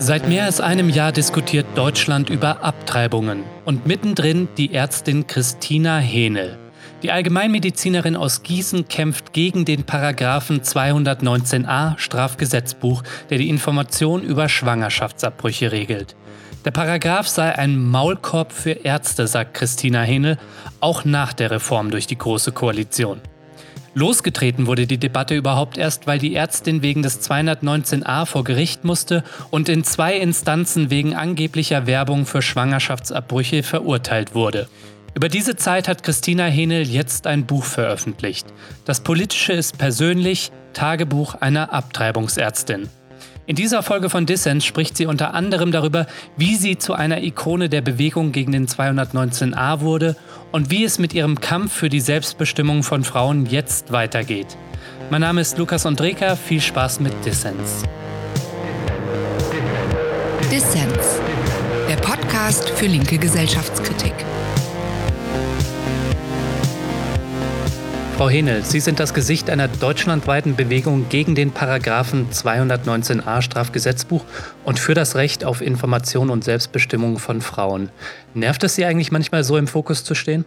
Seit mehr als einem Jahr diskutiert Deutschland über Abtreibungen und mittendrin die Ärztin Christina Hähnel. Die Allgemeinmedizinerin aus Gießen kämpft gegen den Paragraphen 219a Strafgesetzbuch, der die Information über Schwangerschaftsabbrüche regelt. Der Paragraph sei ein Maulkorb für Ärzte, sagt Christina Hähnel, auch nach der Reform durch die Große Koalition. Losgetreten wurde die Debatte überhaupt erst, weil die Ärztin wegen des 219a vor Gericht musste und in 2 Instanzen wegen angeblicher Werbung für Schwangerschaftsabbrüche verurteilt wurde. Über diese Zeit hat Christina Hähnel jetzt ein Buch veröffentlicht. Das Politische ist persönlich, Tagebuch einer Abtreibungsärztin. In dieser Folge von Dissens spricht sie unter anderem darüber, wie sie zu einer Ikone der Bewegung gegen den 219a wurde und wie es mit ihrem Kampf für die Selbstbestimmung von Frauen jetzt weitergeht. Mein Name ist Lukas Ondreka, viel Spaß mit Dissens. Dissens, der Podcast für linke Gesellschaftskritik. Frau Hähnel, Sie sind das Gesicht einer deutschlandweiten Bewegung gegen den Paragraphen 219a Strafgesetzbuch und für das Recht auf Information und Selbstbestimmung von Frauen. Nervt es Sie eigentlich manchmal so im Fokus zu stehen?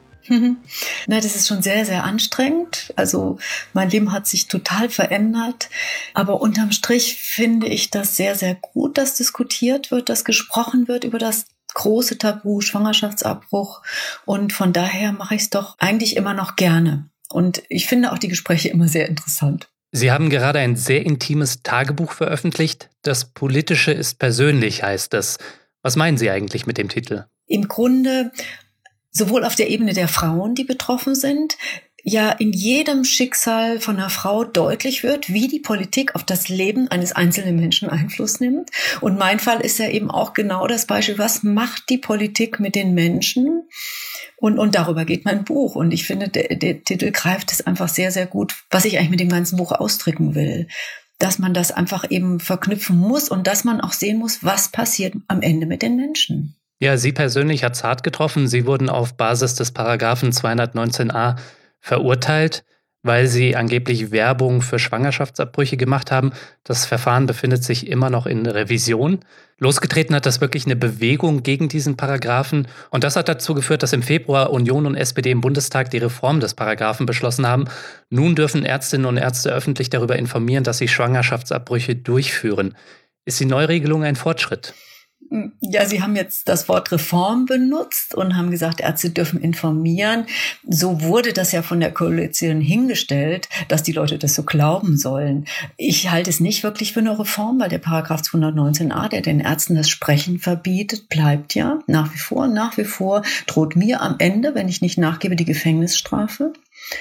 Na, das ist schon sehr, sehr anstrengend. Also mein Leben hat sich total verändert. Aber unterm Strich finde ich das sehr, sehr gut, dass diskutiert wird, dass gesprochen wird über das große Tabu Schwangerschaftsabbruch. Und von daher mache ich es doch eigentlich immer noch gerne. Und ich finde auch die Gespräche immer sehr interessant. Sie haben gerade ein sehr intimes Tagebuch veröffentlicht. Das Politische ist persönlich, heißt es. Was meinen Sie eigentlich mit dem Titel? Im Grunde sowohl auf der Ebene der Frauen, die betroffen sind, ja in jedem Schicksal von einer Frau deutlich wird, wie die Politik auf das Leben eines einzelnen Menschen Einfluss nimmt. Und mein Fall ist ja eben auch genau das Beispiel, was macht die Politik mit den Menschen? Und darüber geht mein Buch. Und ich finde, der Titel greift es einfach sehr, sehr gut, was ich eigentlich mit dem ganzen Buch ausdrücken will. Dass man das einfach eben verknüpfen muss und dass man auch sehen muss, was passiert am Ende mit den Menschen. Ja, Sie persönlich hat es hart getroffen. Sie wurden auf Basis des Paragraphen 219a verurteilt, weil Sie angeblich Werbung für Schwangerschaftsabbrüche gemacht haben. Das Verfahren befindet sich immer noch in Revision. Losgetreten hat das wirklich eine Bewegung gegen diesen Paragraphen. Und das hat dazu geführt, dass im Februar Union und SPD im Bundestag die Reform des Paragraphen beschlossen haben. Nun dürfen Ärztinnen und Ärzte öffentlich darüber informieren, dass sie Schwangerschaftsabbrüche durchführen. Ist die Neuregelung ein Fortschritt? Ja, Sie haben jetzt das Wort Reform benutzt und haben gesagt, Ärzte dürfen informieren. So wurde das ja von der Koalition hingestellt, dass die Leute das so glauben sollen. Ich halte es nicht wirklich für eine Reform, weil der Paragraph 219a, der den Ärzten das Sprechen verbietet, bleibt ja nach wie vor. Nach wie vor droht mir am Ende, wenn ich nicht nachgebe, die Gefängnisstrafe.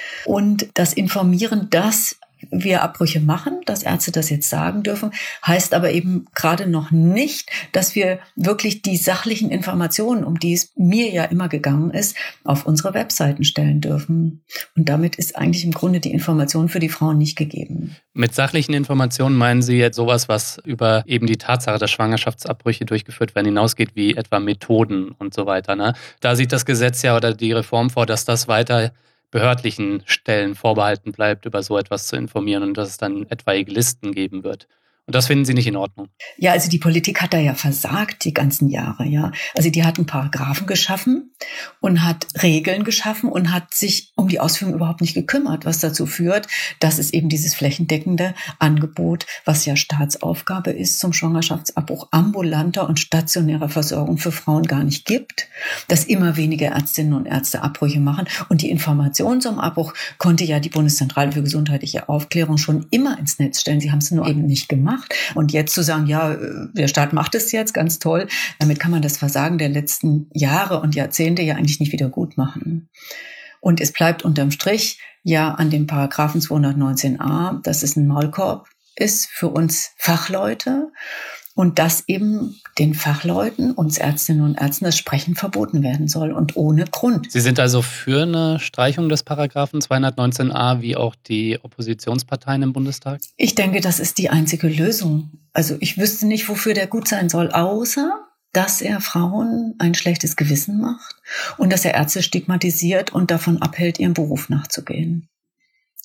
Und das Informieren, dass wir Abbrüche machen, dass Ärzte das jetzt sagen dürfen, heißt aber eben gerade noch nicht, dass wir wirklich die sachlichen Informationen, um die es mir ja immer gegangen ist, auf unsere Webseiten stellen dürfen. Und damit ist eigentlich im Grunde die Information für die Frauen nicht gegeben. Mit sachlichen Informationen meinen Sie jetzt sowas, was über eben die Tatsache, dass Schwangerschaftsabbrüche durchgeführt werden, hinausgeht, wie etwa Methoden und so weiter, ne? Da sieht das Gesetz ja oder die Reform vor, dass das weiter behördlichen Stellen vorbehalten bleibt, über so etwas zu informieren und dass es dann etwaige Listen geben wird. Und das finden Sie nicht in Ordnung? Ja, also die Politik hat da ja versagt die ganzen Jahre, ja. Also die hat einen Paragraphen geschaffen und hat Regeln geschaffen und hat sich um die Ausführung überhaupt nicht gekümmert, was dazu führt, dass es eben dieses flächendeckende Angebot, was ja Staatsaufgabe ist, zum Schwangerschaftsabbruch ambulanter und stationärer Versorgung für Frauen gar nicht gibt, dass immer weniger Ärztinnen und Ärzte Abbrüche machen. Und die Information zum Abbruch konnte ja die Bundeszentrale für gesundheitliche Aufklärung schon immer ins Netz stellen. Sie haben es nur eben nicht gemacht. Und jetzt zu sagen, ja, der Staat macht es jetzt, ganz toll, damit kann man das Versagen der letzten Jahre und Jahrzehnte ja eigentlich nicht wieder gut machen. Und es bleibt unterm Strich ja an dem Paragraphen 219a, dass es ein Maulkorb ist für uns Fachleute und dass eben den Fachleuten, uns Ärztinnen und Ärzten, das Sprechen verboten werden soll und ohne Grund. Sie sind also für eine Streichung des Paragraphen 219a, wie auch die Oppositionsparteien im Bundestag? Ich denke, das ist die einzige Lösung. Also ich wüsste nicht, wofür der gut sein soll, außer dass er Frauen ein schlechtes Gewissen macht und dass er Ärzte stigmatisiert und davon abhält, ihrem Beruf nachzugehen.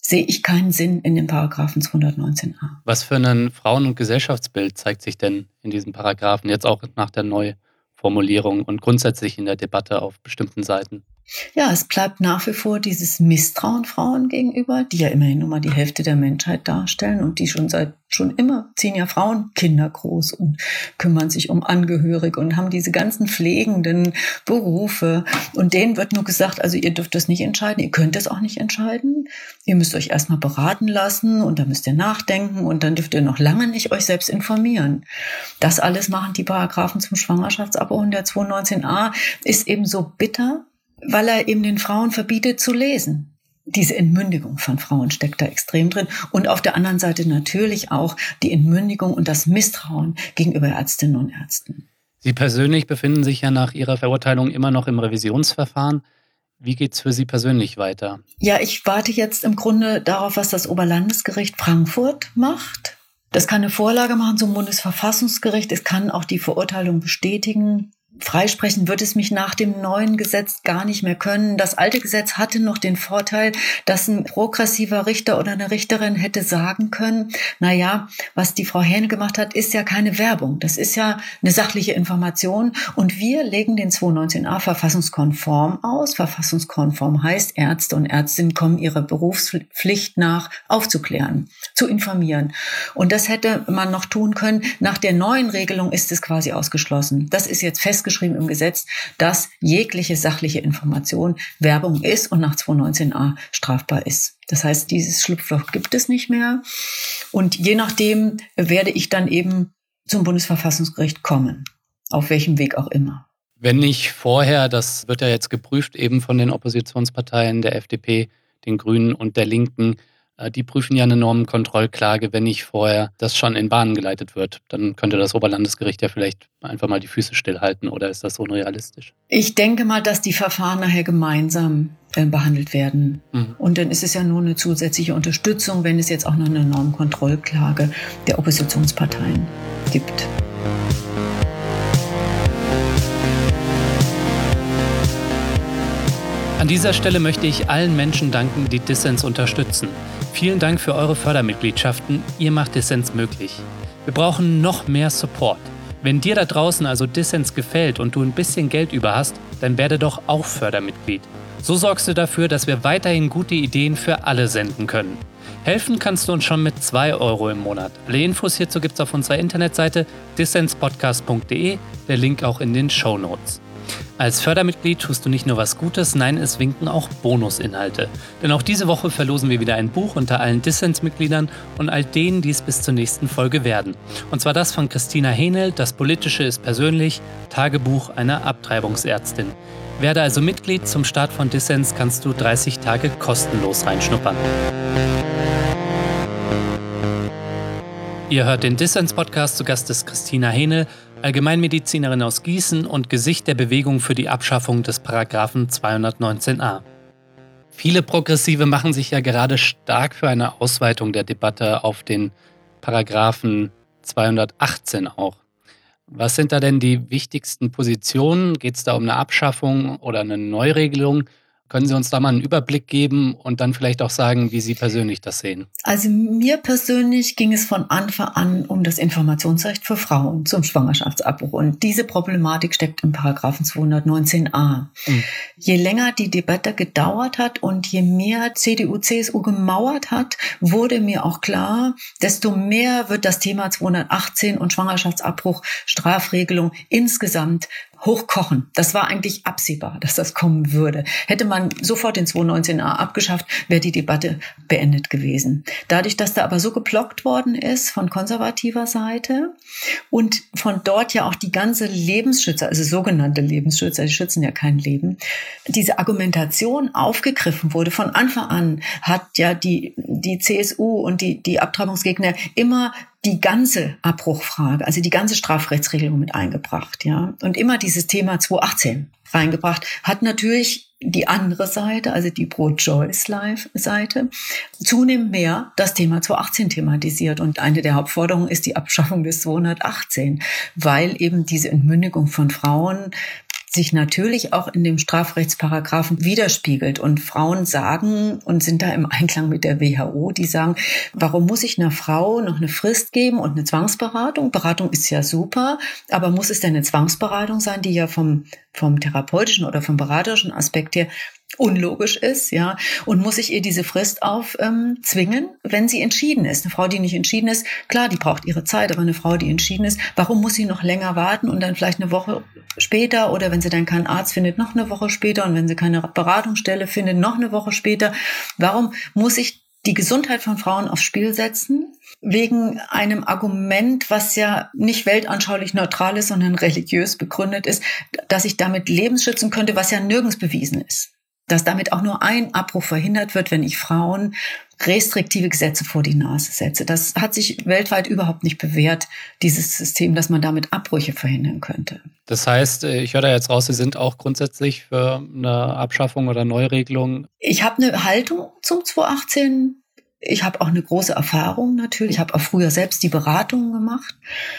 sehe ich keinen Sinn in dem Paragraphen 219a. Was für ein Frauen- und Gesellschaftsbild zeigt sich denn in diesen Paragraphen, jetzt auch nach der Neuformulierung und grundsätzlich in der Debatte auf bestimmten Seiten? Ja, es bleibt nach wie vor dieses Misstrauen Frauen gegenüber, die ja immerhin nur mal die Hälfte der Menschheit darstellen und die schon immer ziehen ja Frauen Kinder groß und kümmern sich um Angehörige und haben diese ganzen pflegenden Berufe. Und denen wird nur gesagt, also ihr dürft das nicht entscheiden, ihr könnt das auch nicht entscheiden. Ihr müsst euch erstmal beraten lassen und dann müsst ihr nachdenken und dann dürft ihr noch lange nicht euch selbst informieren. Das alles machen die Paragraphen zum Schwangerschaftsabbruch und der 219a ist eben so bitter, weil er eben den Frauen verbietet zu lesen. Diese Entmündigung von Frauen steckt da extrem drin. Und auf der anderen Seite natürlich auch die Entmündigung und das Misstrauen gegenüber Ärztinnen und Ärzten. Sie persönlich befinden sich ja nach Ihrer Verurteilung immer noch im Revisionsverfahren. Wie geht's für Sie persönlich weiter? Ja, ich warte jetzt im Grunde darauf, was das Oberlandesgericht Frankfurt macht. Das kann eine Vorlage machen zum Bundesverfassungsgericht. Es kann auch die Verurteilung bestätigen. Freisprechen wird es mich nach dem neuen Gesetz gar nicht mehr können. Das alte Gesetz hatte noch den Vorteil, dass ein progressiver Richter oder eine Richterin hätte sagen können, naja, was die Frau Hähnel gemacht hat, ist ja keine Werbung. Das ist ja eine sachliche Information. Und wir legen den 219a verfassungskonform aus. Verfassungskonform heißt, Ärzte und Ärztinnen kommen ihrer Berufspflicht nach, aufzuklären, zu informieren. Und das hätte man noch tun können. Nach der neuen Regelung ist es quasi ausgeschlossen. Das ist jetzt festgeschrieben im Gesetz, dass jegliche sachliche Information Werbung ist und nach 219a strafbar ist. Das heißt, dieses Schlupfloch gibt es nicht mehr. Und je nachdem werde ich dann eben zum Bundesverfassungsgericht kommen. Auf welchem Weg auch immer. Wenn nicht vorher, das wird ja jetzt geprüft eben von den Oppositionsparteien der FDP, den Grünen und der Linken, die prüfen ja eine Normenkontrollklage, wenn nicht vorher das schon in Bahnen geleitet wird. Dann könnte das Oberlandesgericht ja vielleicht einfach mal die Füße stillhalten, oder ist das unrealistisch? Ich denke mal, dass die Verfahren nachher gemeinsam behandelt werden. Und dann ist es ja nur eine zusätzliche Unterstützung, wenn es jetzt auch noch eine Normenkontrollklage der Oppositionsparteien gibt. An dieser Stelle möchte ich allen Menschen danken, die Dissens unterstützen. Vielen Dank für eure Fördermitgliedschaften. Ihr macht Dissens möglich. Wir brauchen noch mehr Support. Wenn dir da draußen also Dissens gefällt und du ein bisschen Geld über hast, dann werde doch auch Fördermitglied. So sorgst du dafür, dass wir weiterhin gute Ideen für alle senden können. Helfen kannst du uns schon mit 2 € im Monat. Alle Infos hierzu gibt's auf unserer Internetseite dissenspodcast.de, der Link auch in den Shownotes. Als Fördermitglied tust du nicht nur was Gutes, nein, es winken auch Bonusinhalte. Denn auch diese Woche verlosen wir wieder ein Buch unter allen Dissens-Mitgliedern und all denen, die es bis zur nächsten Folge werden. Und zwar das von Christina Hähnel, Das Politische ist persönlich, Tagebuch einer Abtreibungsärztin. Werde also Mitglied, zum Start von Dissens kannst du 30 Tage kostenlos reinschnuppern. Ihr hört den Dissens-Podcast, zu Gast ist Christina Hähnel, Allgemeinmedizinerin aus Gießen und Gesicht der Bewegung für die Abschaffung des Paragraphen 219a. Viele Progressive machen sich ja gerade stark für eine Ausweitung der Debatte auf den Paragraphen 218 auch. Was sind da denn die wichtigsten Positionen? Geht es da um eine Abschaffung oder eine Neuregelung? Können Sie uns da mal einen Überblick geben und dann vielleicht auch sagen, wie Sie persönlich das sehen? Also mir persönlich ging es von Anfang an um das Informationsrecht für Frauen zum Schwangerschaftsabbruch. Und diese Problematik steckt im Paragraphen 219a. Je länger die Debatte gedauert hat und je mehr CDU, CSU gemauert hat, wurde mir auch klar, desto mehr wird das Thema 218 und Schwangerschaftsabbruch, Strafregelung insgesamt hochkochen. Das war eigentlich absehbar, dass das kommen würde. Hätte man sofort den 219a abgeschafft, wäre die Debatte beendet gewesen. Dadurch, dass da aber so geblockt worden ist von konservativer Seite und von dort ja auch die ganze Lebensschützer, also sogenannte Lebensschützer, die schützen ja kein Leben, diese Argumentation aufgegriffen wurde. Von Anfang an hat ja die CSU und die Abtreibungsgegner immer die ganze Abbruchfrage, also die ganze Strafrechtsregelung mit eingebracht, ja. Und immer dieses Thema 218 reingebracht, hat natürlich die andere Seite, also die Pro-Choice-Seite, zunehmend mehr das Thema 218 thematisiert. Und eine der Hauptforderungen ist die Abschaffung des 218, weil eben diese Entmündigung von Frauen sich natürlich auch in dem Strafrechtsparagraphen widerspiegelt. Und Frauen sagen und sind da im Einklang mit der WHO, die sagen, warum muss ich einer Frau noch eine Frist geben und eine Zwangsberatung? Beratung ist ja super, aber muss es denn eine Zwangsberatung sein, die ja vom therapeutischen oder vom beraterischen Aspekt her unlogisch ist, ja, und muss ich ihr diese Frist zwingen, wenn sie entschieden ist. Eine Frau, die nicht entschieden ist, klar, die braucht ihre Zeit, aber eine Frau, die entschieden ist, warum muss sie noch länger warten und dann vielleicht eine Woche später oder wenn sie dann keinen Arzt findet, noch eine Woche später und wenn sie keine Beratungsstelle findet, noch eine Woche später. Warum muss ich die Gesundheit von Frauen aufs Spiel setzen? Wegen einem Argument, was ja nicht weltanschaulich neutral ist, sondern religiös begründet ist, dass ich damit Leben schützen könnte, was ja nirgends bewiesen ist. Dass damit auch nur ein Abbruch verhindert wird, wenn ich Frauen restriktive Gesetze vor die Nase setze. Das hat sich weltweit überhaupt nicht bewährt, dieses System, dass man damit Abbrüche verhindern könnte. Das heißt, ich höre da jetzt raus, Sie sind auch grundsätzlich für eine Abschaffung oder Neuregelung. Ich habe eine Haltung zum 218. Ich habe auch eine große Erfahrung natürlich. Ich habe auch früher selbst die Beratungen gemacht.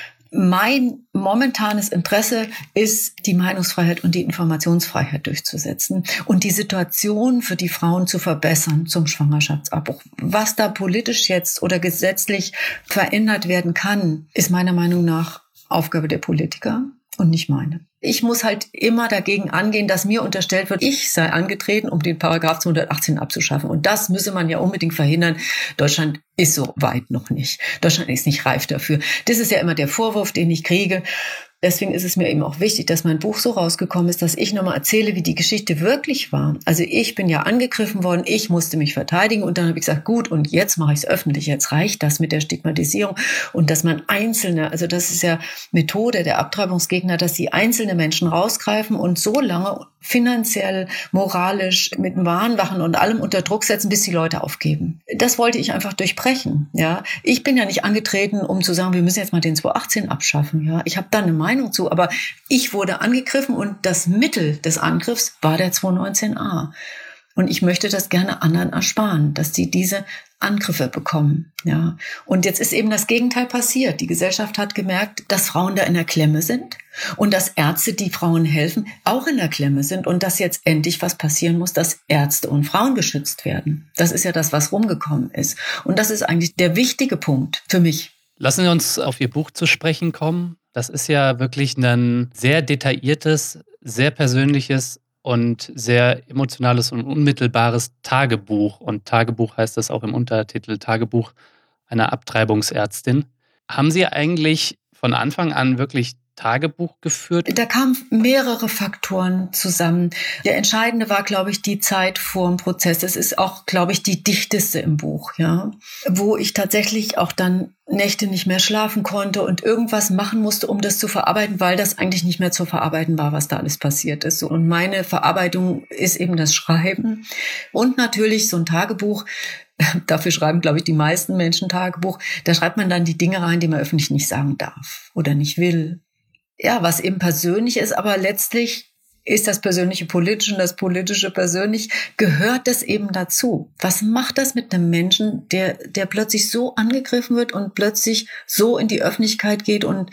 Mein momentanes Interesse ist, die Meinungsfreiheit und die Informationsfreiheit durchzusetzen und die Situation für die Frauen zu verbessern zum Schwangerschaftsabbruch. Was da politisch jetzt oder gesetzlich verändert werden kann, ist meiner Meinung nach Aufgabe der Politiker und nicht meine. Ich muss halt immer dagegen angehen, dass mir unterstellt wird, ich sei angetreten, um den Paragraph 218 abzuschaffen. Und das müsse man ja unbedingt verhindern. Deutschland ist so weit noch nicht. Deutschland ist nicht reif dafür. Das ist ja immer der Vorwurf, den ich kriege. Deswegen ist es mir eben auch wichtig, dass mein Buch so rausgekommen ist, dass ich nochmal erzähle, wie die Geschichte wirklich war. Also ich bin ja angegriffen worden, ich musste mich verteidigen und dann habe ich gesagt, gut, und jetzt mache ich es öffentlich, jetzt reicht das mit der Stigmatisierung und dass man Einzelne, also das ist ja Methode der Abtreibungsgegner, dass sie einzelne Menschen rausgreifen und so lange finanziell, moralisch, mit Mahnwachen und allem unter Druck setzen, bis die Leute aufgeben. Das wollte ich einfach durchbrechen. Ja, ich bin ja nicht angetreten, um zu sagen, wir müssen jetzt mal den 218 abschaffen. Ja, ich habe da eine Meinung zu, aber ich wurde angegriffen und das Mittel des Angriffs war der 219a. Und ich möchte das gerne anderen ersparen, dass die diese Angriffe bekommen. Ja. Und jetzt ist eben das Gegenteil passiert. Die Gesellschaft hat gemerkt, dass Frauen da in der Klemme sind und dass Ärzte, die Frauen helfen, auch in der Klemme sind und dass jetzt endlich was passieren muss, dass Ärzte und Frauen geschützt werden. Das ist ja das, was rumgekommen ist. Und das ist eigentlich der wichtige Punkt für mich. Lassen Sie uns auf Ihr Buch zu sprechen kommen. Das ist ja wirklich ein sehr detailliertes, sehr persönliches und sehr emotionales und unmittelbares Tagebuch. Und Tagebuch heißt das auch im Untertitel, Tagebuch einer Abtreibungsärztin. Haben Sie eigentlich von Anfang an wirklich Tagebuch geführt? Da kamen mehrere Faktoren zusammen. Der entscheidende war, glaube ich, die Zeit vor dem Prozess. Es ist auch, glaube ich, die dichteste im Buch, ja, wo ich tatsächlich auch dann Nächte nicht mehr schlafen konnte und irgendwas machen musste, um das zu verarbeiten, weil das eigentlich nicht mehr zu verarbeiten war, was da alles passiert ist. Und meine Verarbeitung ist eben das Schreiben und natürlich so ein Tagebuch. Dafür schreiben, glaube ich, die meisten Menschen Tagebuch. Da schreibt man dann die Dinge rein, die man öffentlich nicht sagen darf oder nicht will. Ja, was eben persönlich ist, aber letztlich ist das Persönliche politisch und das Politische persönlich, gehört das eben dazu. Was macht das mit einem Menschen, der plötzlich so angegriffen wird und plötzlich so in die Öffentlichkeit geht und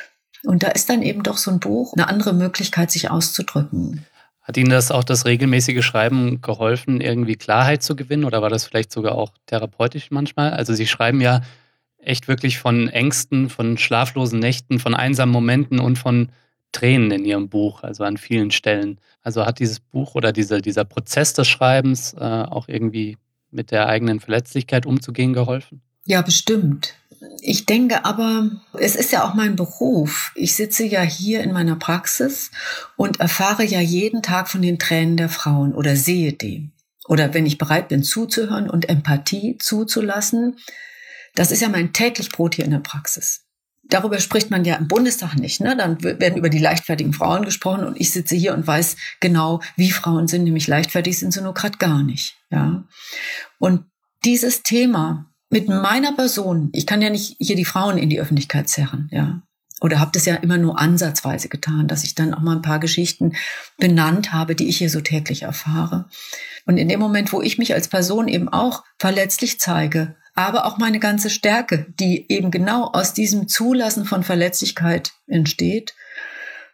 da ist dann eben doch so ein Buch eine andere Möglichkeit, sich auszudrücken. Hat Ihnen das auch das regelmäßige Schreiben geholfen, irgendwie Klarheit zu gewinnen oder war das vielleicht sogar auch therapeutisch manchmal? Also Sie schreiben ja echt wirklich von Ängsten, von schlaflosen Nächten, von einsamen Momenten und von Tränen in Ihrem Buch, also an vielen Stellen. Also hat dieses Buch oder dieser Prozess des Schreibens auch irgendwie mit der eigenen Verletzlichkeit umzugehen geholfen? Ja, bestimmt. Ich denke aber, es ist ja auch mein Beruf. Ich sitze ja hier in meiner Praxis und erfahre ja jeden Tag von den Tränen der Frauen oder sehe die. Oder wenn ich bereit bin zuzuhören und Empathie zuzulassen, das ist ja mein täglich Brot hier in der Praxis. Darüber spricht man ja im Bundestag nicht, ne? Dann werden über die leichtfertigen Frauen gesprochen und ich sitze hier und weiß genau, wie Frauen sind, nämlich leichtfertig sind sie nur gerade gar nicht. Ja? Und dieses Thema mit meiner Person, ich kann ja nicht hier die Frauen in die Öffentlichkeit zerren, ja. Oder habe das ja immer nur ansatzweise getan, dass ich dann auch mal ein paar Geschichten benannt habe, die ich hier so täglich erfahre. Und in dem Moment, wo ich mich als Person eben auch verletzlich zeige, aber auch meine ganze Stärke, die eben genau aus diesem Zulassen von Verletzlichkeit entsteht,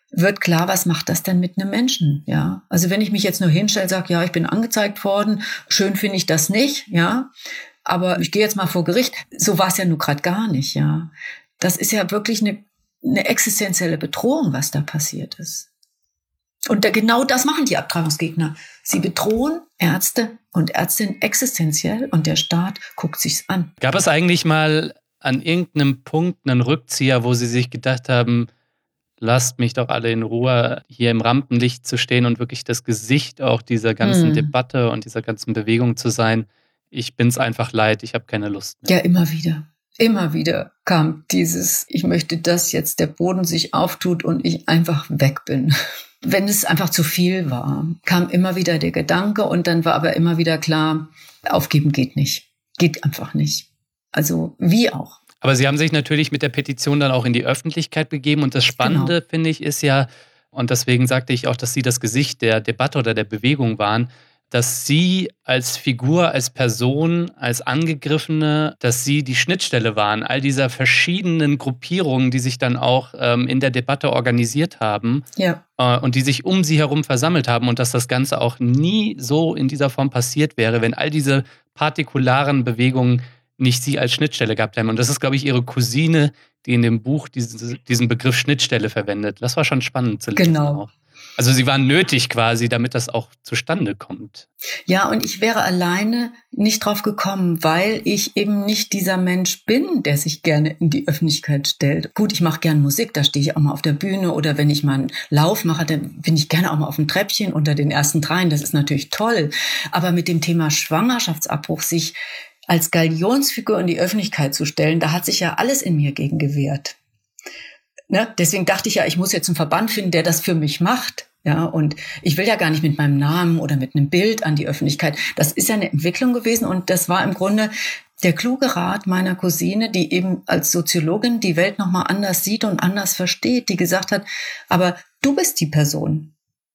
wird klar, was macht das denn mit einem Menschen, ja? Also wenn ich mich jetzt nur hinstelle, sage, ja, ich bin angezeigt worden, schön finde ich das nicht, ja, aber ich gehe jetzt mal vor Gericht, so war es ja nur gerade gar nicht, ja. Das ist ja wirklich eine existenzielle Bedrohung, was da passiert ist. Und genau das machen die Abtreibungsgegner. Sie bedrohen Ärzte und Ärztinnen existenziell und der Staat guckt sich's an. Gab es eigentlich mal an irgendeinem Punkt einen Rückzieher, wo Sie sich gedacht haben, lasst mich doch alle in Ruhe, hier im Rampenlicht zu stehen und wirklich das Gesicht auch dieser ganzen Debatte und dieser ganzen Bewegung zu sein? Ich bin's einfach leid, ich habe keine Lust mehr. Ja, immer wieder. Immer wieder kam dieses, ich möchte, dass jetzt der Boden sich auftut und ich einfach weg bin. Wenn es einfach zu viel war, kam immer wieder der Gedanke und dann war aber immer wieder klar, aufgeben geht nicht. Geht einfach nicht. Also wie auch. Aber Sie haben sich natürlich mit der Petition dann auch in die Öffentlichkeit begeben und das Spannende, finde ich, ist ja, und deswegen sagte ich auch, dass Sie das Gesicht der Debatte oder der Bewegung waren, dass Sie als Figur, als Person, als Angegriffene, dass Sie die Schnittstelle waren, all dieser verschiedenen Gruppierungen, die sich dann auch in der Debatte organisiert haben und die sich um Sie herum versammelt haben und dass das Ganze auch nie so in dieser Form passiert wäre, wenn all diese partikularen Bewegungen nicht Sie als Schnittstelle gehabt haben. Und das ist, glaube ich, Ihre Cousine, die in dem Buch diesen Begriff Schnittstelle verwendet. Das war schon spannend zu lesen. Genau. Auch. Also Sie waren nötig quasi, damit das auch zustande kommt. Ja, und ich wäre alleine nicht drauf gekommen, weil ich eben nicht dieser Mensch bin, der sich gerne in die Öffentlichkeit stellt. Gut, ich mache gern Musik, da stehe ich auch mal auf der Bühne oder wenn ich mal einen Lauf mache, dann bin ich gerne auch mal auf dem Treppchen unter den ersten dreien. Das ist natürlich toll. Aber mit dem Thema Schwangerschaftsabbruch sich als Galionsfigur in die Öffentlichkeit zu stellen, da hat sich ja alles in mir gegen gewehrt. Ne? Deswegen dachte ich ja, ich muss jetzt einen Verband finden, der das für mich macht. Ja, und ich will ja gar nicht mit meinem Namen oder mit einem Bild an die Öffentlichkeit. Das ist ja eine Entwicklung gewesen und das war im Grunde der kluge Rat meiner Cousine, die eben als Soziologin die Welt nochmal anders sieht und anders versteht, die gesagt hat, aber du bist die Person.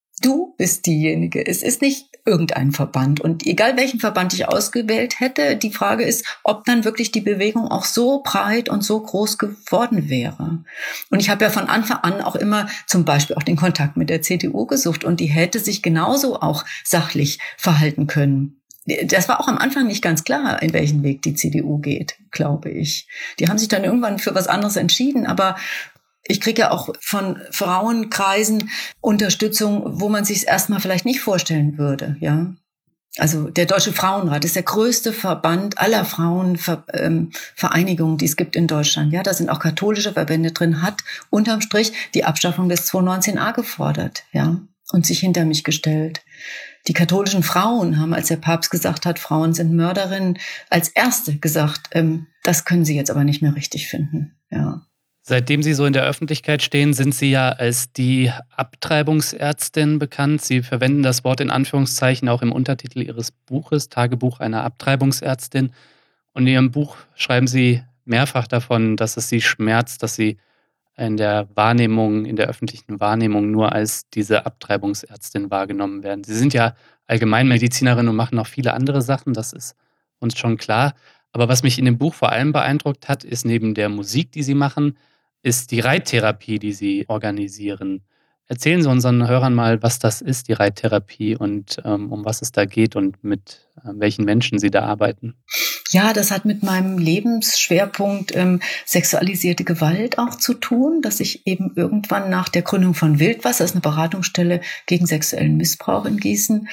Du bist diejenige. Es ist nicht irgendein Verband. Und egal welchen Verband ich ausgewählt hätte, die Frage ist, ob dann wirklich die Bewegung auch so breit und so groß geworden wäre. Und ich habe ja von Anfang an auch immer zum Beispiel auch den Kontakt mit der CDU gesucht und die hätte sich genauso auch sachlich verhalten können. Das war auch am Anfang nicht ganz klar, in welchen Weg die CDU geht, glaube ich. Die haben sich dann irgendwann für was anderes entschieden, aber ich kriege ja auch von Frauenkreisen Unterstützung, wo man sich es erstmal vielleicht nicht vorstellen würde, ja. Also der Deutsche Frauenrat ist der größte Verband aller Frauenvereinigungen, die es gibt in Deutschland. Ja, da sind auch katholische Verbände drin, hat unterm Strich die Abschaffung des 219a gefordert, ja, und sich hinter mich gestellt. Die katholischen Frauen haben, als der Papst gesagt hat, Frauen sind Mörderinnen, als erste gesagt, das können sie jetzt aber nicht mehr richtig finden, ja. Seitdem Sie so in der Öffentlichkeit stehen, sind Sie ja als die Abtreibungsärztin bekannt. Sie verwenden das Wort in Anführungszeichen auch im Untertitel Ihres Buches, Tagebuch einer Abtreibungsärztin. Und in Ihrem Buch schreiben Sie mehrfach davon, dass es Sie schmerzt, dass Sie in der Wahrnehmung, in der öffentlichen Wahrnehmung nur als diese Abtreibungsärztin wahrgenommen werden. Sie sind ja Allgemeinmedizinerin und machen noch viele andere Sachen, das ist uns schon klar. Aber was mich in dem Buch vor allem beeindruckt hat, ist neben der Musik, die Sie machen, ist die Reittherapie, die Sie organisieren. Erzählen Sie unseren Hörern mal, was das ist, die Reittherapie und um was es da geht und mit welchen Menschen Sie da arbeiten. Ja, das hat mit meinem Lebensschwerpunkt sexualisierte Gewalt auch zu tun, dass ich eben irgendwann nach der Gründung von Wildwasser, das ist eine Beratungsstelle gegen sexuellen Missbrauch in Gießen,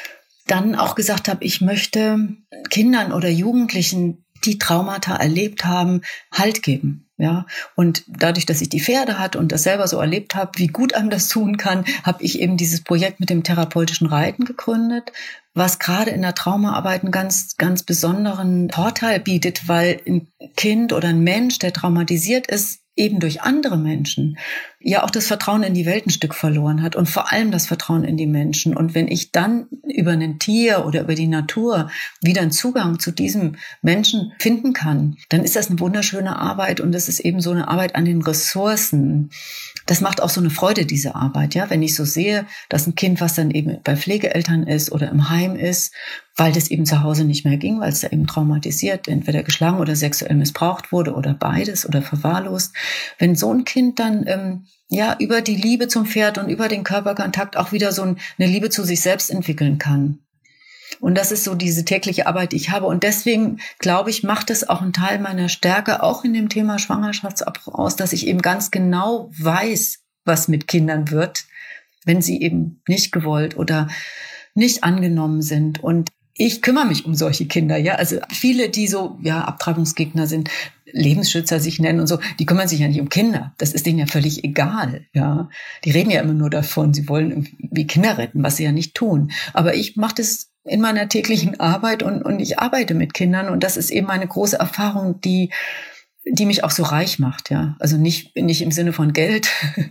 dann auch gesagt habe, ich möchte Kindern oder Jugendlichen, die Traumata erlebt haben, Halt geben. Ja, und dadurch, dass ich die Pferde hatte und das selber so erlebt habe, wie gut einem das tun kann, habe ich eben dieses Projekt mit dem therapeutischen Reiten gegründet, was gerade in der Traumaarbeit einen ganz, ganz besonderen Vorteil bietet, weil ein Kind oder ein Mensch, der traumatisiert ist, eben durch andere Menschen, ja auch das Vertrauen in die Welt ein Stück verloren hat und vor allem das Vertrauen in die Menschen. Und wenn ich dann über ein Tier oder über die Natur wieder einen Zugang zu diesem Menschen finden kann, dann ist das eine wunderschöne Arbeit und es ist eben so eine Arbeit an den Ressourcen. Das macht auch so eine Freude, diese Arbeit, ja, wenn ich so sehe, dass ein Kind, was dann eben bei Pflegeeltern ist oder im Heim ist weil das eben zu Hause nicht mehr ging, weil es da eben traumatisiert, entweder geschlagen oder sexuell missbraucht wurde oder beides oder verwahrlost. Wenn so ein Kind dann über die Liebe zum Pferd und über den Körperkontakt auch wieder so eine Liebe zu sich selbst entwickeln kann. Und das ist so diese tägliche Arbeit, die ich habe. Und deswegen, glaube ich, macht es auch einen Teil meiner Stärke, auch in dem Thema Schwangerschaftsabbruch aus, dass ich eben ganz genau weiß, was mit Kindern wird, wenn sie eben nicht gewollt oder nicht angenommen sind. Und ich kümmere mich um solche Kinder, ja. Also viele, die so, Abtreibungsgegner sind, Lebensschützer sich nennen und so, die kümmern sich ja nicht um Kinder. Das ist denen ja völlig egal, ja. Die reden ja immer nur davon, sie wollen irgendwie Kinder retten, was sie ja nicht tun. Aber ich mache das in meiner täglichen Arbeit und ich arbeite mit Kindern und das ist eben eine große Erfahrung, die mich auch so reich macht, ja. Also nicht im Sinne von Geld.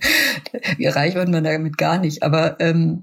Reich wird man damit gar nicht, aber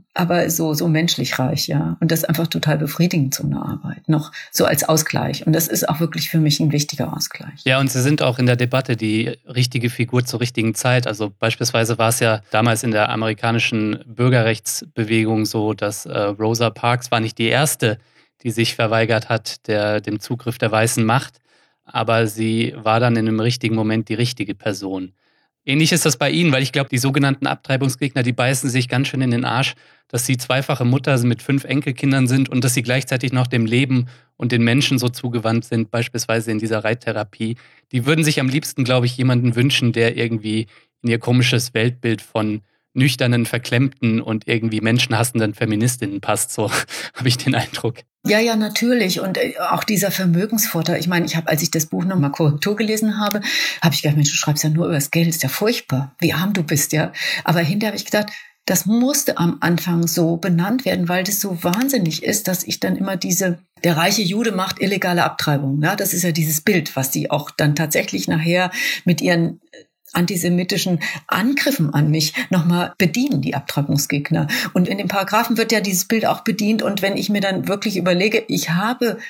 so menschlich reich, ja. Und das ist einfach total befriedigend, so eine Arbeit. Noch so als Ausgleich. Und das ist auch wirklich für mich ein wichtiger Ausgleich. Ja, und Sie sind auch in der Debatte die richtige Figur zur richtigen Zeit. Also beispielsweise war es ja damals in der amerikanischen Bürgerrechtsbewegung so, dass Rosa Parks war nicht die erste, die sich verweigert hat, dem Zugriff der weißen Macht. Aber sie war dann in einem richtigen Moment die richtige Person. Ähnlich ist das bei Ihnen, weil ich glaube, die sogenannten Abtreibungsgegner, die beißen sich ganz schön in den Arsch, dass sie zweifache Mutter mit 5 Enkelkindern sind und dass sie gleichzeitig noch dem Leben und den Menschen so zugewandt sind, beispielsweise in dieser Reittherapie. Die würden sich am liebsten, glaube ich, jemanden wünschen, der irgendwie in ihr komisches Weltbild von nüchternen, verklemmten und irgendwie menschenhassenden Feministinnen passt. So habe ich den Eindruck. Ja, natürlich. Und auch dieser Vermögensvorteil. Ich meine, als ich das Buch nochmal Korrektur gelesen habe, habe ich gedacht, Mensch, du schreibst ja nur über das Geld, ist ja furchtbar, wie arm du bist, ja. Aber hinterher habe ich gedacht, das musste am Anfang so benannt werden, weil das so wahnsinnig ist, dass ich dann immer der reiche Jude macht illegale Abtreibung. Ja, das ist ja dieses Bild, was die auch dann tatsächlich nachher mit ihren antisemitischen Angriffen an mich nochmal bedienen, die Abtreibungsgegner. Und in den Paragraphen wird ja dieses Bild auch bedient. Und wenn ich mir dann wirklich überlege, ich habe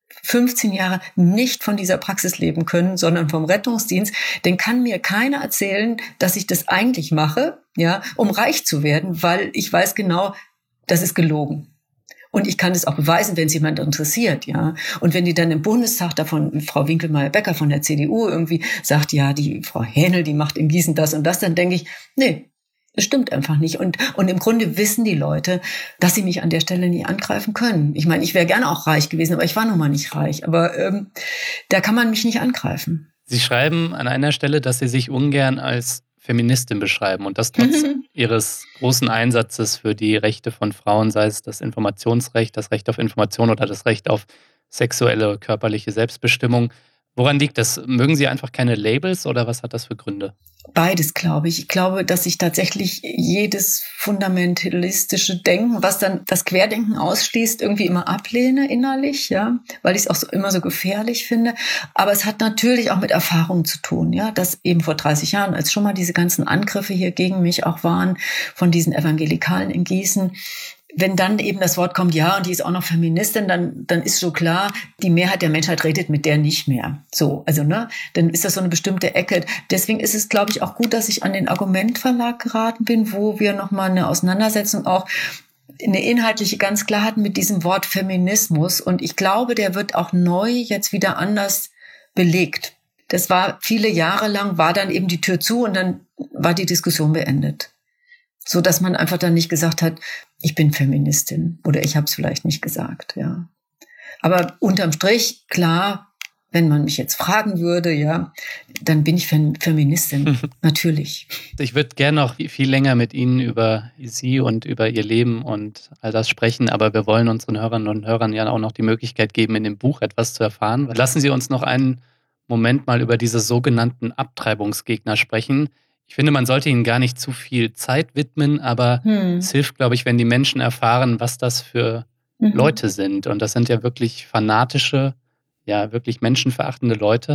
15 Jahre nicht von dieser Praxis leben können, sondern vom Rettungsdienst, dann kann mir keiner erzählen, dass ich das eigentlich mache, ja, um reich zu werden, weil ich weiß genau, das ist gelogen. Und ich kann es auch beweisen, wenn es jemand interessiert, ja. Und wenn die dann im Bundestag davon, Frau Winkelmeier-Becker von der CDU irgendwie sagt, ja, die Frau Hähnel, die macht in Gießen das und das, dann denke ich, nee, das stimmt einfach nicht. Und im Grunde wissen die Leute, dass sie mich an der Stelle nicht angreifen können. Ich meine, ich wäre gerne auch reich gewesen, aber ich war nun mal nicht reich. Aber da kann man mich nicht angreifen. Sie schreiben an einer Stelle, dass Sie sich ungern als Feministin beschreiben und das trotz Ihres großen Einsatzes für die Rechte von Frauen, sei es das Informationsrecht, das Recht auf Information oder das Recht auf sexuelle, körperliche Selbstbestimmung. Woran liegt das? Mögen Sie einfach keine Labels oder was hat das für Gründe? Beides, glaube ich. Ich glaube, dass ich tatsächlich jedes fundamentalistische Denken, was dann das Querdenken ausschließt, irgendwie immer ablehne innerlich, ja, weil ich es auch immer so gefährlich finde. Aber es hat natürlich auch mit Erfahrung zu tun, ja, dass eben vor 30 Jahren, als schon mal diese ganzen Angriffe hier gegen mich auch waren von diesen Evangelikalen in Gießen, wenn dann eben das Wort kommt, ja, und die ist auch noch Feministin, dann ist so klar, die Mehrheit der Menschheit redet mit der nicht mehr. So, also, dann ist das so eine bestimmte Ecke. Deswegen ist es, glaube ich, auch gut, dass ich an den Argument-Verlag geraten bin, wo wir nochmal eine Auseinandersetzung auch eine inhaltliche ganz klar hatten mit diesem Wort Feminismus. Und ich glaube, der wird auch neu jetzt wieder anders belegt. Das war viele Jahre lang, war dann eben die Tür zu und dann war die Diskussion beendet. So dass man einfach dann nicht gesagt hat, ich bin Feministin oder ich habe es vielleicht nicht gesagt, ja. Aber unterm Strich, klar, wenn man mich jetzt fragen würde, ja, dann bin ich Feministin, natürlich. Ich würde gerne noch viel länger mit Ihnen über Sie und über Ihr Leben und all das sprechen, aber wir wollen unseren Hörerinnen und Hörern ja auch noch die Möglichkeit geben, in dem Buch etwas zu erfahren. Lassen Sie uns noch einen Moment mal über diese sogenannten Abtreibungsgegner sprechen. Ich finde, man sollte ihnen gar nicht zu viel Zeit widmen, aber es hilft, glaube ich, wenn die Menschen erfahren, was das für Leute sind. Und das sind ja wirklich fanatische, ja, wirklich menschenverachtende Leute.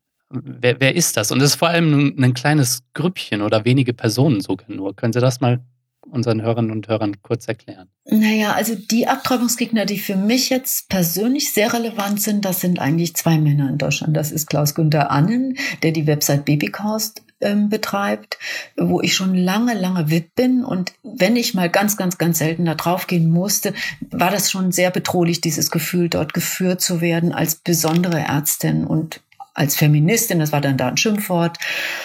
Wer ist das? Und das ist vor allem ein kleines Grüppchen oder wenige Personen sogar nur. Können Sie das mal unseren Hörerinnen und Hörern kurz erklären? Naja, also die Abtreibungsgegner, die für mich jetzt persönlich sehr relevant sind, das sind eigentlich 2 Männer in Deutschland. Das ist Klaus-Günther Annen, der die Website Babycaust betreibt, wo ich schon lange, lange VIP bin. Und wenn ich mal ganz, ganz, ganz selten da drauf gehen musste, war das schon sehr bedrohlich, dieses Gefühl, dort geführt zu werden als besondere Ärztin und als Feministin. Das war dann da ein Schimpfwort.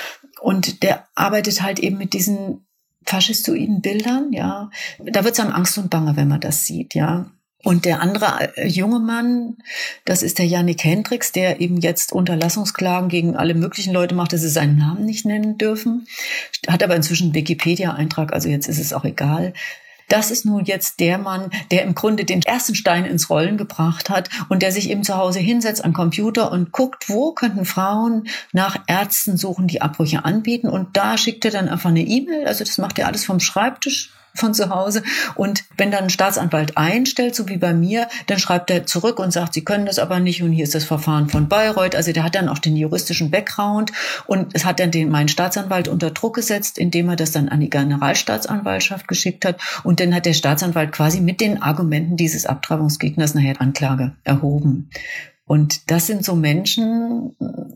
Und der arbeitet halt eben mit diesen faschistoiden Bildern, ja. Da wird's einem Angst und Bange, wenn man das sieht, ja. Und der andere junge Mann, das ist der Jannik Hendricks, der eben jetzt Unterlassungsklagen gegen alle möglichen Leute macht, dass sie seinen Namen nicht nennen dürfen, hat aber inzwischen einen Wikipedia-Eintrag, also jetzt ist es auch egal. Das ist nun jetzt der Mann, der im Grunde den ersten Stein ins Rollen gebracht hat und der sich eben zu Hause hinsetzt am Computer und guckt, wo könnten Frauen nach Ärzten suchen, die Abbrüche anbieten. Und da schickt er dann einfach eine E-Mail, also das macht er alles vom Schreibtisch von zu Hause. Und wenn dann ein Staatsanwalt einstellt, so wie bei mir, dann schreibt er zurück und sagt, Sie können das aber nicht und hier ist das Verfahren von Bayreuth. Also der hat dann auch den juristischen Background und es hat dann meinen Staatsanwalt unter Druck gesetzt, indem er das dann an die Generalstaatsanwaltschaft geschickt hat. Und dann hat der Staatsanwalt quasi mit den Argumenten dieses Abtreibungsgegners nachher Anklage erhoben. Und das sind so Menschen,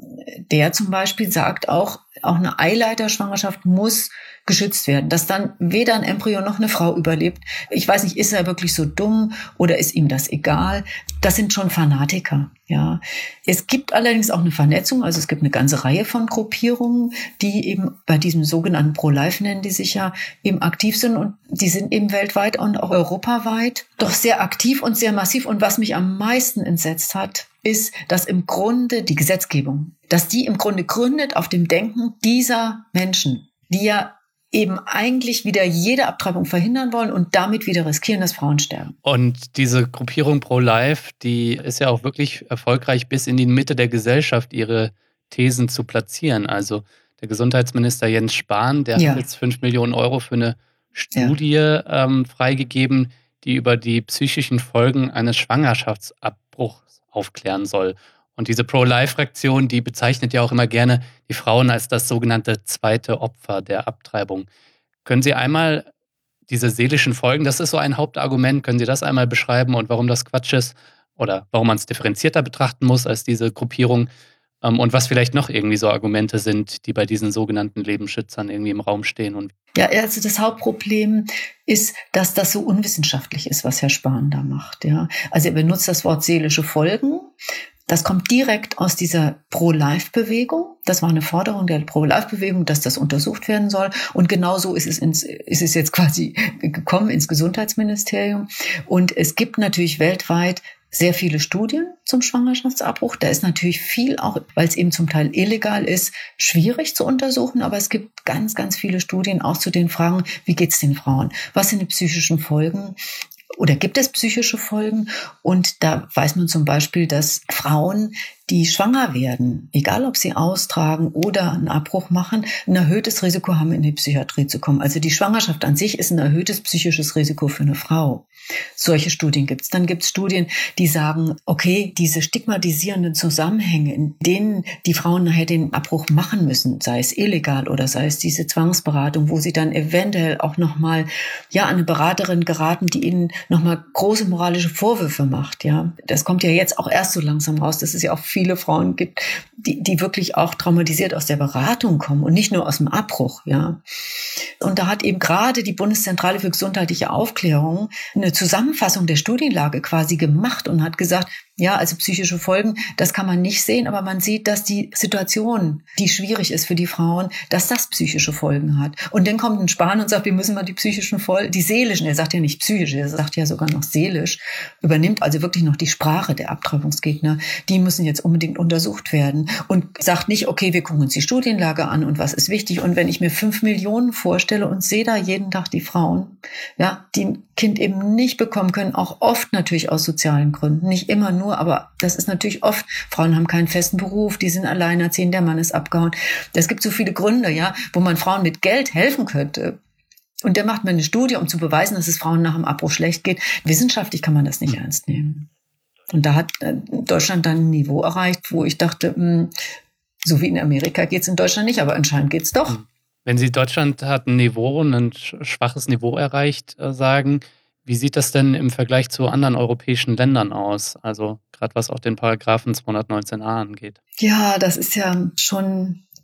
der zum Beispiel sagt auch eine Eileiterschwangerschaft muss geschützt werden, dass dann weder ein Embryo noch eine Frau überlebt. Ich weiß nicht, ist er wirklich so dumm oder ist ihm das egal? Das sind schon Fanatiker, ja. Es gibt allerdings auch eine Vernetzung, also es gibt eine ganze Reihe von Gruppierungen, die eben bei diesem sogenannten Pro-Life nennen die sich ja, eben aktiv sind und die sind eben weltweit und auch europaweit doch sehr aktiv und sehr massiv. Und was mich am meisten entsetzt hat, ist, dass im Grunde die Gesetzgebung, dass die im Grunde gründet auf dem Denken dieser Menschen, die ja eben eigentlich wieder jede Abtreibung verhindern wollen und damit wieder riskieren, dass Frauen sterben. Und diese Gruppierung Pro-Life, die ist ja auch wirklich erfolgreich, bis in die Mitte der Gesellschaft ihre Thesen zu platzieren. Also der Gesundheitsminister Jens Spahn, der hat jetzt 5 Millionen Euro für eine Studie freigegeben, die über die psychischen Folgen eines Schwangerschaftsabbruchs aufklären soll. Und diese Pro-Life-Fraktion, die bezeichnet ja auch immer gerne die Frauen als das sogenannte zweite Opfer der Abtreibung. Können Sie einmal diese seelischen Folgen, das ist so ein Hauptargument, können Sie das einmal beschreiben und warum das Quatsch ist oder warum man es differenzierter betrachten muss als diese Gruppierung und was vielleicht noch irgendwie so Argumente sind, die bei diesen sogenannten Lebensschützern irgendwie im Raum stehen? Und ja, also das Hauptproblem ist, dass das so unwissenschaftlich ist, was Herr Spahn da macht. Ja, also er benutzt das Wort seelische Folgen. Das kommt direkt aus dieser Pro-Life-Bewegung. Das war eine Forderung der Pro-Life-Bewegung, dass das untersucht werden soll. Und genauso ist es jetzt quasi gekommen ins Gesundheitsministerium. Und es gibt natürlich weltweit sehr viele Studien zum Schwangerschaftsabbruch. Da ist natürlich viel auch, weil es eben zum Teil illegal ist, schwierig zu untersuchen. Aber es gibt ganz, ganz viele Studien auch zu den Fragen, wie geht's den Frauen? Was sind die psychischen Folgen? Oder gibt es psychische Folgen? Und da weiß man zum Beispiel, dass Frauen, die schwanger werden, egal ob sie austragen oder einen Abbruch machen, ein erhöhtes Risiko haben, in die Psychiatrie zu kommen. Also die Schwangerschaft an sich ist ein erhöhtes psychisches Risiko für eine Frau. Solche Studien gibt's. Dann gibt's Studien, die sagen, okay, diese stigmatisierenden Zusammenhänge, in denen die Frauen nachher den Abbruch machen müssen, sei es illegal oder sei es diese Zwangsberatung, wo sie dann eventuell auch nochmal an eine Beraterin geraten, die ihnen nochmal große moralische Vorwürfe macht. Ja, das kommt ja jetzt auch erst so langsam raus, dass es ja auch viele Frauen gibt, die wirklich auch traumatisiert aus der Beratung kommen und nicht nur aus dem Abbruch. Ja, und da hat eben gerade die Bundeszentrale für gesundheitliche Aufklärung eine Zusammenfassung der Studienlage quasi gemacht und hat gesagt, ja, also psychische Folgen, das kann man nicht sehen, aber man sieht, dass die Situation, die schwierig ist für die Frauen, dass das psychische Folgen hat. Und dann kommt ein Spahn und sagt, wir müssen mal die psychischen Folgen, die seelischen, er sagt ja nicht psychisch, er sagt ja sogar noch seelisch, übernimmt also wirklich noch die Sprache der Abtreibungsgegner, die müssen jetzt unbedingt untersucht werden und sagt nicht, okay, wir gucken uns die Studienlage an und was ist wichtig. Und wenn ich mir 5 Millionen vorstelle und sehe da jeden Tag die Frauen, ja, die ein Kind eben nicht bekommen können, auch oft natürlich aus sozialen Gründen, nicht immer nur, aber das ist natürlich oft, Frauen haben keinen festen Beruf, die sind alleinerziehend, der Mann ist abgehauen. Es gibt so viele Gründe, ja, wo man Frauen mit Geld helfen könnte. Und der macht mir eine Studie, um zu beweisen, dass es Frauen nach dem Abbruch schlecht geht. Wissenschaftlich kann man das nicht ernst nehmen. Und da hat Deutschland dann ein Niveau erreicht, wo ich dachte, so wie in Amerika geht's in Deutschland nicht, aber anscheinend geht's doch. Wenn Sie Deutschland hat ein Niveau, ein schwaches Niveau erreicht, sagen, wie sieht das denn im Vergleich zu anderen europäischen Ländern aus? Also gerade was auch den Paragraphen 219a angeht. Ja, das ist ja schon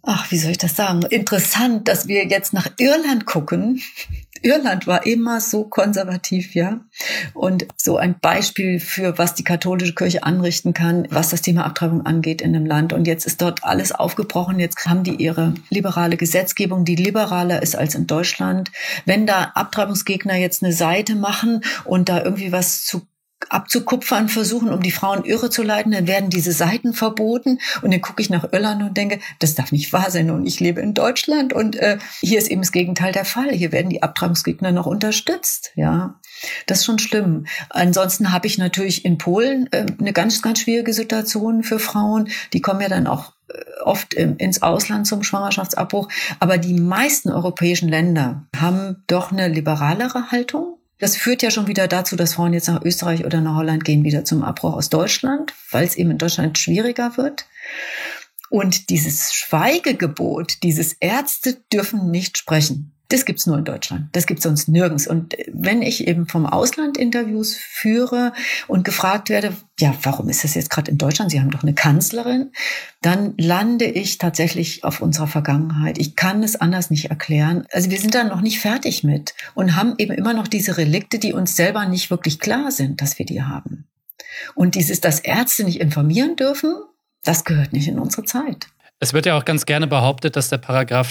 Ach, wie soll ich das sagen? Interessant, dass wir jetzt nach Irland gucken. Irland war immer so konservativ, ja. Und so ein Beispiel für, was die katholische Kirche anrichten kann, was das Thema Abtreibung angeht in dem Land. Und jetzt ist dort alles aufgebrochen. Jetzt haben die ihre liberale Gesetzgebung, die liberaler ist als in Deutschland. Wenn da Abtreibungsgegner jetzt eine Seite machen und da irgendwie was abzukupfern versuchen, um die Frauen irre zu leiten, dann werden diese Seiten verboten. Und dann gucke ich nach Irland und denke, das darf nicht wahr sein. Und ich lebe in Deutschland und hier ist eben das Gegenteil der Fall. Hier werden die Abtreibungsgegner noch unterstützt. Ja, das ist schon schlimm. Ansonsten habe ich natürlich in Polen eine ganz, ganz schwierige Situation für Frauen. Die kommen ja dann auch oft ins Ausland zum Schwangerschaftsabbruch. Aber die meisten europäischen Länder haben doch eine liberalere Haltung. Das führt ja schon wieder dazu, dass Frauen jetzt nach Österreich oder nach Holland gehen, wieder zum Abbruch aus Deutschland, weil es eben in Deutschland schwieriger wird. Und dieses Schweigegebot, dieses Ärzte dürfen nicht sprechen, das gibt's nur in Deutschland. Das gibt's sonst nirgends. Und wenn ich eben vom Ausland Interviews führe und gefragt werde, ja, warum ist das jetzt gerade in Deutschland? Sie haben doch eine Kanzlerin. Dann lande ich tatsächlich auf unserer Vergangenheit. Ich kann es anders nicht erklären. Also wir sind da noch nicht fertig mit und haben eben immer noch diese Relikte, die uns selber nicht wirklich klar sind, dass wir die haben. Und dass Ärzte nicht informieren dürfen, das gehört nicht in unsere Zeit. Es wird ja auch ganz gerne behauptet, dass der Paragraph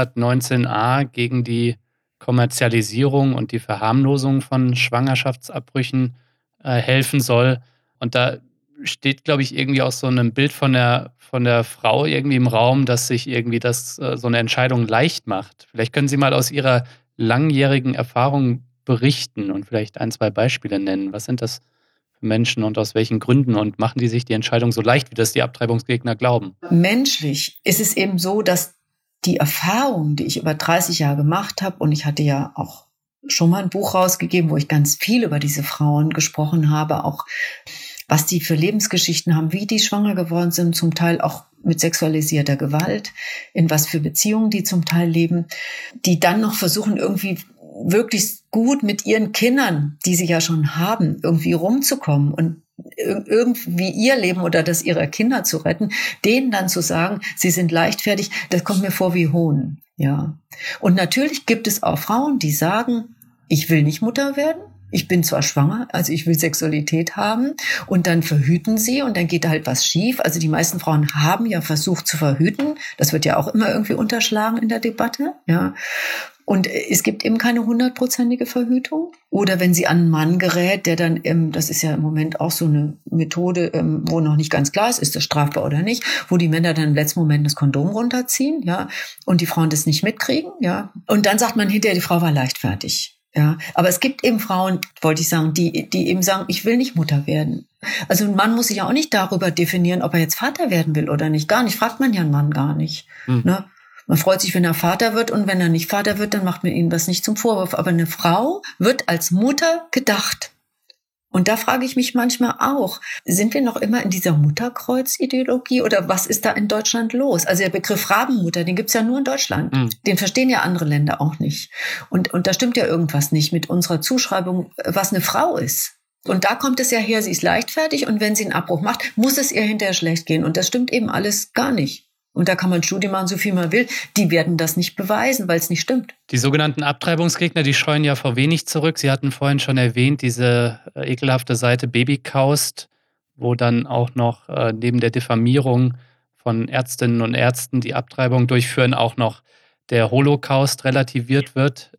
219a gegen die Kommerzialisierung und die Verharmlosung von Schwangerschaftsabbrüchen helfen soll. Und da steht, glaube ich, irgendwie auch so ein Bild von der Frau irgendwie im Raum, dass sich irgendwie das so eine Entscheidung leicht macht. Vielleicht können Sie mal aus Ihrer langjährigen Erfahrung berichten und vielleicht 1, 2 Beispiele nennen. Was sind das für Menschen und aus welchen Gründen? Und machen die sich die Entscheidung so leicht, wie das die Abtreibungsgegner glauben? Menschlich ist es eben so, dass die Erfahrung, die ich über 30 Jahre gemacht habe, und ich hatte ja auch schon mal ein Buch rausgegeben, wo ich ganz viel über diese Frauen gesprochen habe, auch was die für Lebensgeschichten haben, wie die schwanger geworden sind, zum Teil auch mit sexualisierter Gewalt, in was für Beziehungen die zum Teil leben, die dann noch versuchen, irgendwie wirklich gut mit ihren Kindern, die sie ja schon haben, irgendwie rumzukommen und irgendwie ihr Leben oder das ihrer Kinder zu retten, denen dann zu sagen, sie sind leichtfertig, das kommt mir vor wie Hohn. Ja. Und natürlich gibt es auch Frauen, die sagen, ich will nicht Mutter werden. Ich bin zwar schwanger, also ich will Sexualität haben, und dann verhüten sie und dann geht da halt was schief. Also die meisten Frauen haben ja versucht zu verhüten. Das wird ja auch immer irgendwie unterschlagen in der Debatte, ja. Und es gibt eben keine 100%ige Verhütung. Oder wenn sie an einen Mann gerät, der dann, das ist ja im Moment auch so eine Methode, wo noch nicht ganz klar ist das strafbar oder nicht, wo die Männer dann im letzten Moment das Kondom runterziehen, ja, und die Frauen das nicht mitkriegen, ja. Und dann sagt man hinterher, die Frau war leichtfertig. Ja, aber es gibt eben Frauen, wollte ich sagen, die eben sagen, ich will nicht Mutter werden. Also ein Mann muss sich ja auch nicht darüber definieren, ob er jetzt Vater werden will oder nicht. Gar nicht, fragt man ja einen Mann gar nicht. Ne? Man freut sich, wenn er Vater wird, und wenn er nicht Vater wird, dann macht man ihm das nicht zum Vorwurf. Aber eine Frau wird als Mutter gedacht. Und da frage ich mich manchmal auch, sind wir noch immer in dieser Mutterkreuz-Ideologie oder was ist da in Deutschland los? Also der Begriff Rabenmutter, den gibt's ja nur in Deutschland. Den verstehen ja andere Länder auch nicht. Und da stimmt ja irgendwas nicht mit unserer Zuschreibung, was eine Frau ist. Und da kommt es ja her, sie ist leichtfertig, und wenn sie einen Abbruch macht, muss es ihr hinterher schlecht gehen. Und das stimmt eben alles gar nicht. Und da kann man Studien machen, so viel man will. Die werden das nicht beweisen, weil es nicht stimmt. Die sogenannten Abtreibungsgegner, die scheuen ja vor wenig zurück. Sie hatten vorhin schon erwähnt, diese ekelhafte Seite Babykaust, wo dann auch noch neben der Diffamierung von Ärztinnen und Ärzten, die Abtreibung durchführen, auch noch der Holocaust relativiert wird.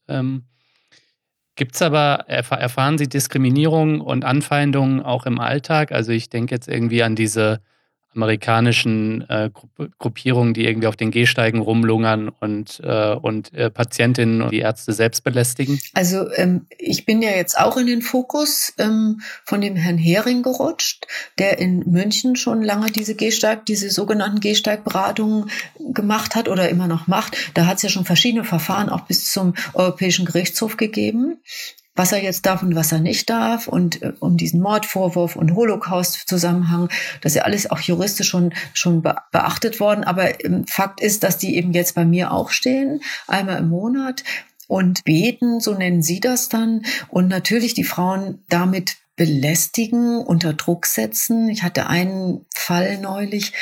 Gibt's aber, erfahren Sie Diskriminierung und Anfeindungen auch im Alltag? Also ich denke jetzt irgendwie an diese amerikanischen Gruppierungen, die irgendwie auf den Gehsteigen rumlungern und Patientinnen und die Ärzte selbst belästigen? Also ich bin ja jetzt auch in den Fokus von dem Herrn Hering gerutscht, der in München schon lange diese sogenannten Gehsteigberatungen gemacht hat oder immer noch macht. Da hat es ja schon verschiedene Verfahren auch bis zum Europäischen Gerichtshof gegeben, was er jetzt darf und was er nicht darf, und um diesen Mordvorwurf und Holocaust-Zusammenhang, das ist ja alles auch juristisch schon beachtet worden. Aber Fakt ist, dass die eben jetzt bei mir auch stehen, einmal im Monat, und beten, so nennen sie das dann, und natürlich die Frauen damit belästigen, unter Druck setzen. Ich hatte einen Fall neulich,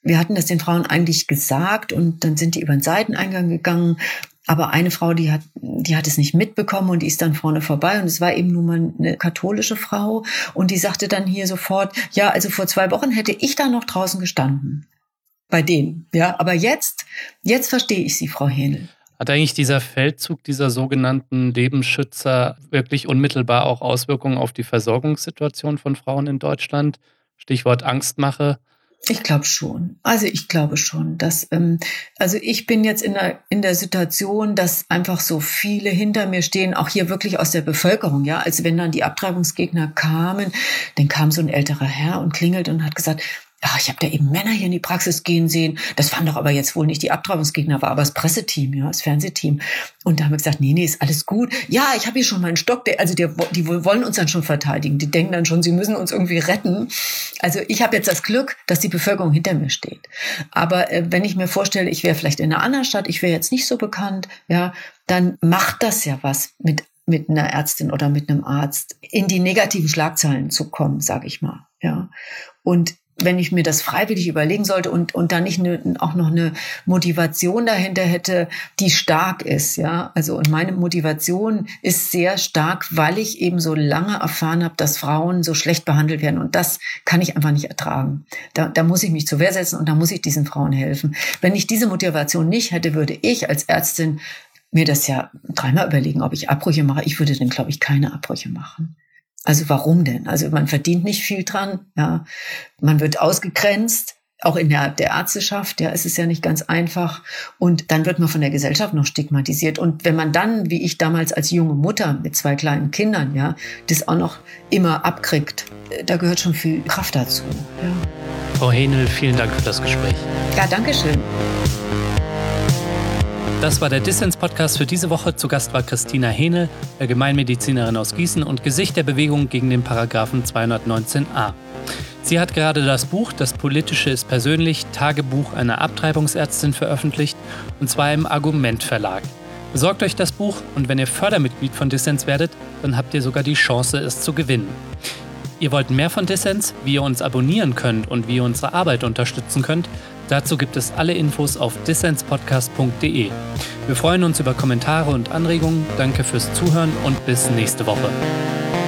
wir hatten das den Frauen eigentlich gesagt und dann sind die über den Seiteneingang gegangen. Aber eine Frau, die hat es nicht mitbekommen und die ist dann vorne vorbei. Und es war eben nun mal eine katholische Frau. Und die sagte dann hier sofort, ja, also vor 2 Wochen hätte ich da noch draußen gestanden. Bei denen, ja. Aber jetzt verstehe ich Sie, Frau Hähnel. Hat eigentlich dieser Feldzug dieser sogenannten Lebensschützer wirklich unmittelbar auch Auswirkungen auf die Versorgungssituation von Frauen in Deutschland? Stichwort Angstmache. Ich glaube schon. Also ich glaube schon, dass also ich bin jetzt in der Situation, dass einfach so viele hinter mir stehen, auch hier wirklich aus der Bevölkerung, ja. Also wenn dann die Abtreibungsgegner kamen, dann kam so ein älterer Herr und klingelt und hat gesagt, ach, ich habe da eben Männer hier in die Praxis gehen sehen. Das waren doch aber jetzt wohl nicht die Abtreibungsgegner, war aber das Presseteam, ja, das Fernsehteam. Und da haben wir gesagt, nee, ist alles gut. Ja, ich habe hier schon meinen Stock. Die wollen uns dann schon verteidigen. Die denken dann schon, sie müssen uns irgendwie retten. Also ich habe jetzt das Glück, dass die Bevölkerung hinter mir steht. Aber wenn ich mir vorstelle, ich wäre vielleicht in einer anderen Stadt, ich wäre jetzt nicht so bekannt, ja, dann macht das ja was mit einer Ärztin oder mit einem Arzt, in die negativen Schlagzeilen zu kommen, sage ich mal, ja. Und wenn ich mir das freiwillig überlegen sollte und dann nicht auch noch eine Motivation dahinter hätte, die stark ist, ja. Also, und meine Motivation ist sehr stark, weil ich eben so lange erfahren habe, dass Frauen so schlecht behandelt werden. Und das kann ich einfach nicht ertragen. Da muss ich mich zur Wehr setzen und da muss ich diesen Frauen helfen. Wenn ich diese Motivation nicht hätte, würde ich als Ärztin mir das ja 3-mal überlegen, ob ich Abbrüche mache. Ich würde dann, glaube ich, keine Abbrüche machen. Also warum denn? Also man verdient nicht viel dran, ja. Man wird ausgegrenzt, auch in der Ärzteschaft, ja, ist es ja nicht ganz einfach. Und dann wird man von der Gesellschaft noch stigmatisiert. Und wenn man dann, wie ich damals als junge Mutter mit 2 kleinen Kindern, ja, das auch noch immer abkriegt, da gehört schon viel Kraft dazu, ja. Frau Hähnel, vielen Dank für das Gespräch. Ja, danke schön. Das war der Dissens-Podcast für diese Woche. Zu Gast war Christina Hähnel, Allgemeinmedizinerin aus Gießen und Gesicht der Bewegung gegen den Paragraphen 219a. Sie hat gerade das Buch Das Politische ist persönlich, Tagebuch einer Abtreibungsärztin veröffentlicht, und zwar im Argument Verlag. Besorgt euch das Buch und wenn ihr Fördermitglied von Dissens werdet, dann habt ihr sogar die Chance, es zu gewinnen. Ihr wollt mehr von Dissens, wie ihr uns abonnieren könnt und wie ihr unsere Arbeit unterstützen könnt? Dazu gibt es alle Infos auf dissenspodcast.de. Wir freuen uns über Kommentare und Anregungen. Danke fürs Zuhören und bis nächste Woche.